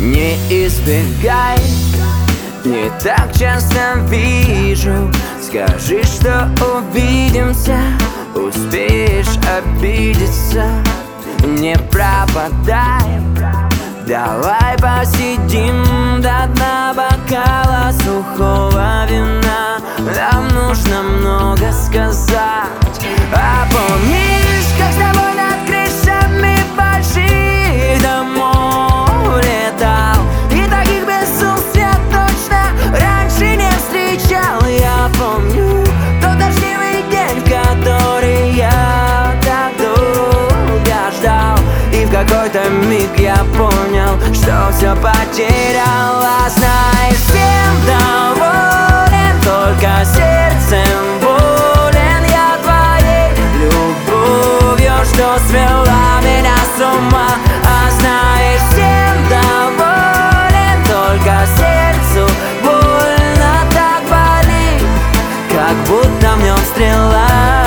Не избегай, не так часто вижу. Скажи, что увидимся, успеешь обидеться. Не пропадай, давай посидим до дна бокала сухого вина. Нам нужно много сказать. А помнишь, как с тобой над крышами больших домов летал? И таких безумств я точно раньше не встречал. Я помню тот дождливый день, который я так долго ждал. И в какой-то миг я понял, что все потерял. А знаешь, всем доволен, только сердцем болен я твоей любовью, что свела меня с ума. А знаешь, всем доволен, только сердцу больно так болит, как будто в нем стрела.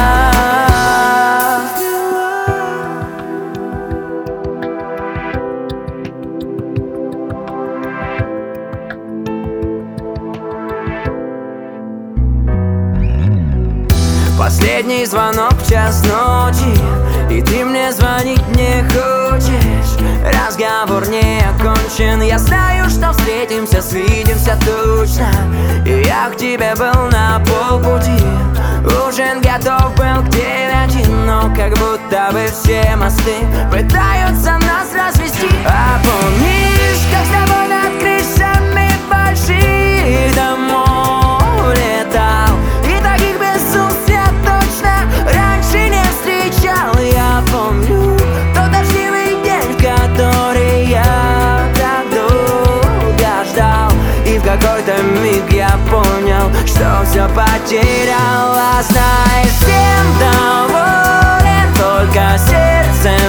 Последний звонок в час ночи, и ты мне звонить не хочешь. Разговор не окончен, я знаю, что встретимся, свидимся точно. И я к тебе был на полпути, ужин готов был к 9, но как будто бы все мосты пытаются нас развести. А помнишь, как с тобой над крышами больших домов летал? И таких безумств я точно раньше не встречал. Я помню тот дождливый день, который я так долго ждал. И в какой-то миг я понял, что все потерял. А знаешь, всем доволен, только сердцем